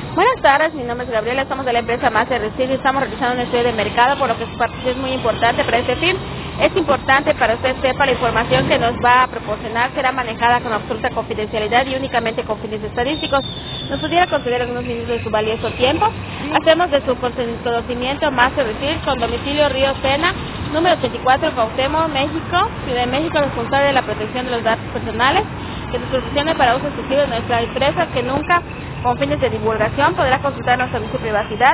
Buenas tardes, mi nombre es Gabriela, estamos de la empresa Master Resil y estamos realizando un estudio de mercado, por lo que su participación es muy importante para este fin. Es importante para usted sepa la información que nos va a proporcionar será manejada con absoluta confidencialidad y únicamente con fines estadísticos. ¿Nos pudiera conceder algunos minutos de su valioso tiempo? Hacemos de su conocimiento Master Resil con domicilio Río Sena, número 84, Cuauhtémoc, México, Ciudad de México, responsable de la protección de los datos personales, que se proporcione para uso exclusivo de nuestra empresa, que nunca, con fines de divulgación, podrá consultar nuestro servicio de privacidad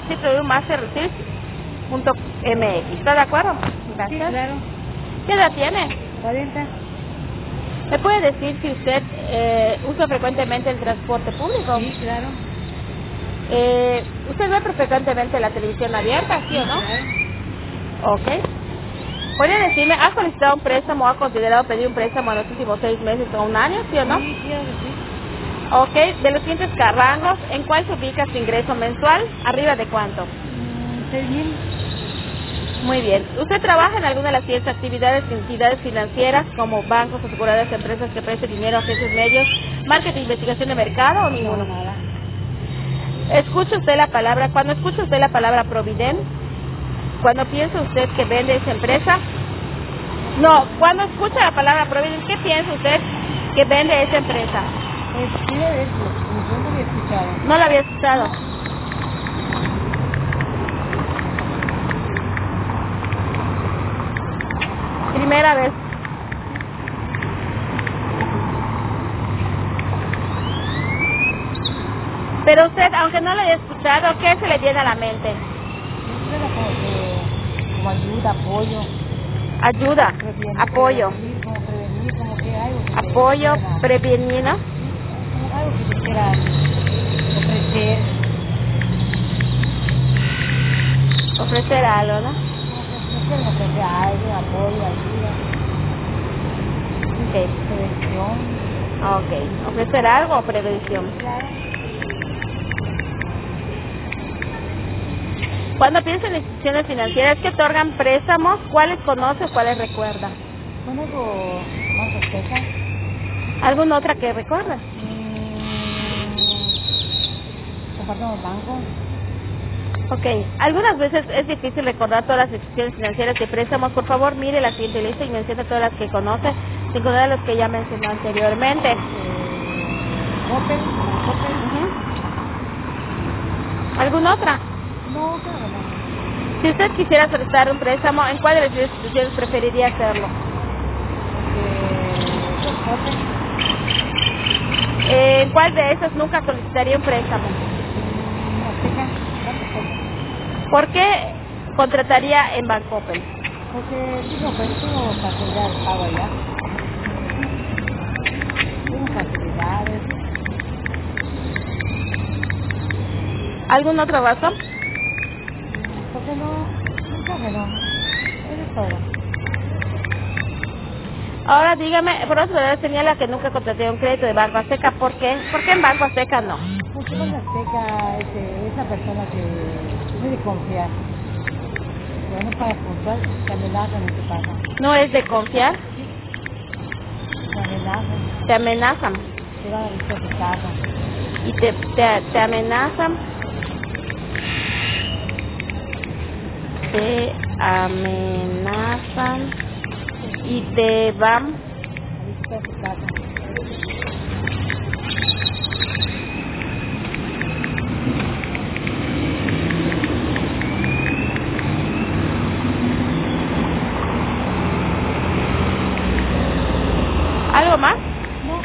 www.masterresearch.mx. ¿Está de acuerdo? Gracias. Sí, claro. ¿Qué edad tiene? 40. ¿Me puede decir si usted usa frecuentemente el transporte público? Sí, claro. ¿Usted ve frecuentemente la televisión abierta, sí o no? Claro. Ok. ¿Podría decirme, ha solicitado un préstamo o ha considerado pedir un préstamo en los últimos 6 meses o un año, sí o no? Sí, claro que sí. Ok, de los siguientes rangos, ¿en cuál se ubica su ingreso mensual? ¿Arriba de cuánto? 6,000. Muy bien. ¿Usted trabaja en alguna de las siguientes actividades de entidades financieras como bancos, aseguradoras, empresas que presten dinero a agencias medios, marketing, investigación de mercado o ninguno? No, nada. ¿Escucha usted la palabra, cuando escucha usted la palabra Provident, cuando piensa usted que vende esa empresa? No, cuando escucha la palabra Provident, ¿qué piensa usted que vende esa empresa? Sí, de eso. Yo no había escuchado. No la había escuchado. Primera vez. Pero usted, aunque no lo haya escuchado, ¿qué se le viene a la mente? Yo era como ayuda, apoyo. Ayuda, Prevenir, apoyo, como que algo que apoyo, te quiera, prevenir, ¿no? como algo que te quiera ofrecer. Ofrecer algo, ¿no? Como que te quieren ofrecer algo, apoyo, ayuda, Ok, prevención. ok. Ofrecer algo o prevención. Claro. Cuando piensa en instituciones financieras que otorgan préstamos, ¿cuáles conoce o cuáles recuerda? Conozco más Azteca. ¿Alguna otra que recuerda? Compartimos banco. Ok, algunas veces es difícil recordar todas las instituciones financieras de préstamos. Por favor, mire la siguiente lista y mencione todas las que conoce, sin contar los que ya mencionó anteriormente. Coppel. Ujú. ¿Alguna otra? No, claro que no. Si usted quisiera solicitar un préstamo, ¿en cuál de las instituciones preferiría hacerlo? Coppel. ¿En cuál de esas nunca solicitaría un préstamo? Azteca. Banco Coppel. ¿Por qué contrataría en Bancoppel? Porque digo, pues tengo facilidad de pago allá. Tengo facilidades. ¿Alguna otra razón? Porque no, nunca que no. Eso es todo. Ahora dígame, por otro lado señala que nunca contraté un crédito de Banco Azteca. ¿Por qué? ¿Por qué en Banco Azteca no? Porque Banco Azteca es esa persona que no es de confiar. Pero no paga puntual, te amenazan y te pagan. ¿No es de confiar? Te amenazan, Te amenazan. te van a visitar tu casa. Y te amenazan. Te amenazan. Y te van. A visitar tu casa. ¿Algo más? No,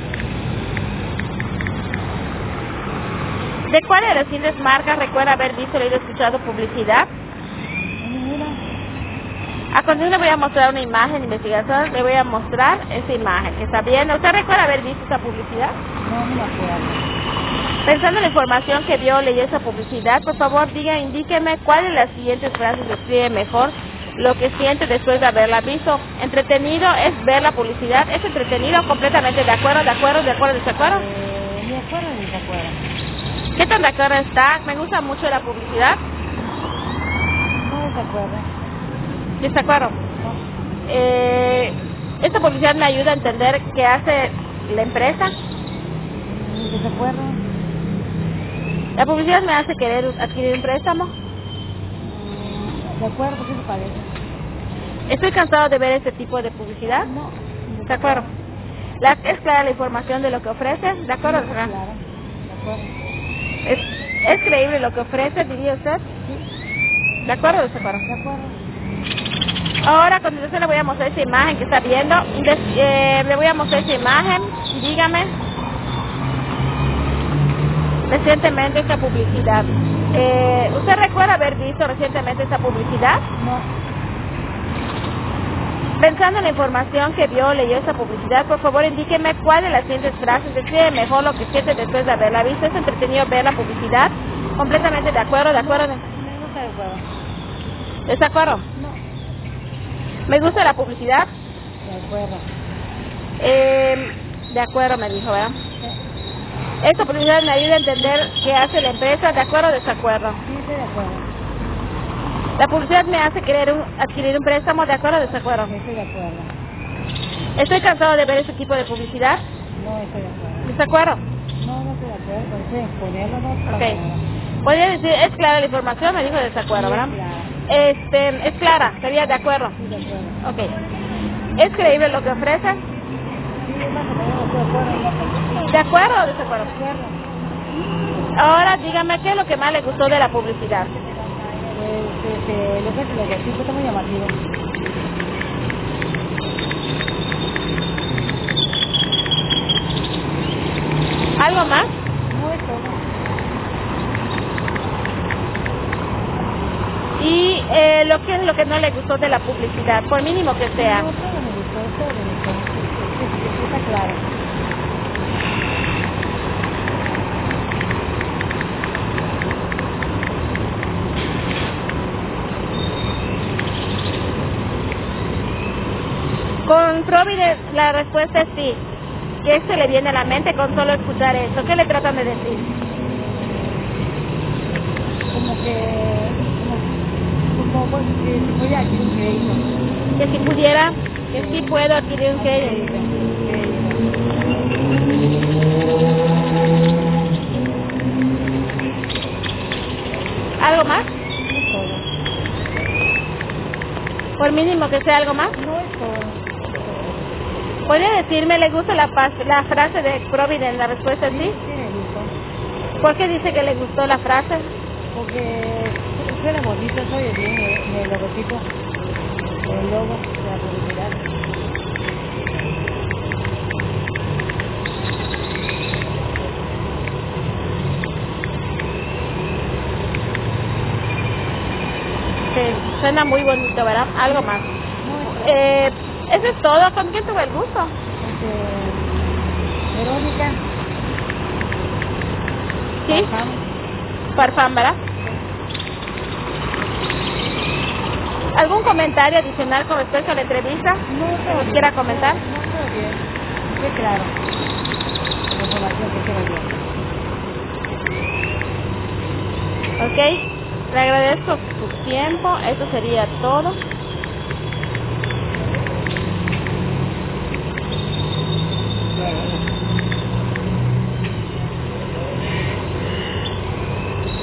¿De cuál de las siguientes marcas recuerda haber visto, leído, escuchado publicidad? ninguna. A continuación le voy a mostrar una imagen de investigación. Le voy a mostrar esa imagen que está viendo. ¿Usted recuerda haber visto esa publicidad? No, no me acuerdo. Pensando en la información que vio, leyó esa publicidad, por favor, indíqueme cuál de las siguientes frases describe mejor lo que siente después de haberla visto. Entretenido es ver la publicidad. ¿Es entretenido? Completamente de acuerdo, desacuerdo. Ni acuerdo ni se acuerda. ¿Qué tan de acuerdo está? Me gusta mucho la publicidad. No se acuerda. Desacuerdo. No, Esta publicidad me ayuda a entender qué hace la empresa. ni se acuerda. La publicidad me hace querer adquirir un préstamo. De acuerdo, ¿qué te parece? Estoy cansado de ver este tipo de publicidad. No. ¿De acuerdo? ¿Es clara la información de lo que ofrece? ¿De acuerdo? Sí, claro, de acuerdo. ¿Es creíble lo que ofrece, diría usted? Sí. ¿De acuerdo o desacuerdo? De acuerdo. Ahora a continuación le voy a mostrar esa imagen que está viendo. Le voy a mostrar esa imagen. Dígame. Recientemente esta publicidad. ¿Usted recuerda haber visto recientemente esta publicidad? No. Pensando en la información que vio o leyó esta publicidad, por favor indíqueme cuál de las siguientes frases describe mejor lo que siente después de haberla visto. ¿Es entretenido ver la publicidad? ¿Completamente de acuerdo? ¿De acuerdo? No estoy de acuerdo. ¿Desacuerdo? No. ¿Me gusta la publicidad? De acuerdo. De acuerdo, me dijo, ¿verdad? Sí. Esta publicidad me ayuda a entender qué hace la empresa. ¿De acuerdo o desacuerdo? Sí, estoy de acuerdo. La publicidad me hace querer adquirir un préstamo. ¿De acuerdo o desacuerdo? Estoy de acuerdo. Estoy cansado de ver ese tipo de publicidad. No estoy de acuerdo. ¿Desacuerdo? No estoy de acuerdo. Entonces, ponerlo no. Ok. Podría decir, es clara la información, me dijo desacuerdo, ¿verdad? Claro. Es clara, sería de acuerdo. Sí, de acuerdo. Ok. ¿Es creíble lo que ofrece? Sí, más o menos estoy de acuerdo. ¿De acuerdo o desacuerdo? De acuerdo. Ahora dígame qué es lo que más le gustó de la publicidad. Lo que es el logotipo está muy llamativo. ¿Algo más? No es todo. Y lo que es lo que no le gustó de la publicidad, por mínimo que sea. No, todo me gustó, todo me gustó. Está claro. Con Providence la respuesta es sí. ¿Qué se le viene a la mente con solo escuchar eso? ¿Qué le tratan de decir? Como pues, que si voy a adquirir un crédito. Que si pudiera, que sí puedo adquirir un crédito. ¿Algo más? No es todo. Por mínimo que sea algo más. No es todo. ¿Podría decirme, le gusta la frase de Providence? La respuesta es sí. Sí me gustó. ¿Por qué dice que le gustó la frase? Porque suena bonito, soy bien el logotipo, el logo de la publicidad. Sí, suena muy bonito, ¿verdad? Algo más. No, Eso es todo. ¿Con quién tuvo el gusto? Verónica. ¿Sí? Farfán, ¿verdad? ¿Algún comentario adicional con respecto a la entrevista? No, ¿Nos quiera comentar? No, todo bien. Qué claro. La información que quiero yo. Ok. Le agradezco su tiempo. Eso sería todo.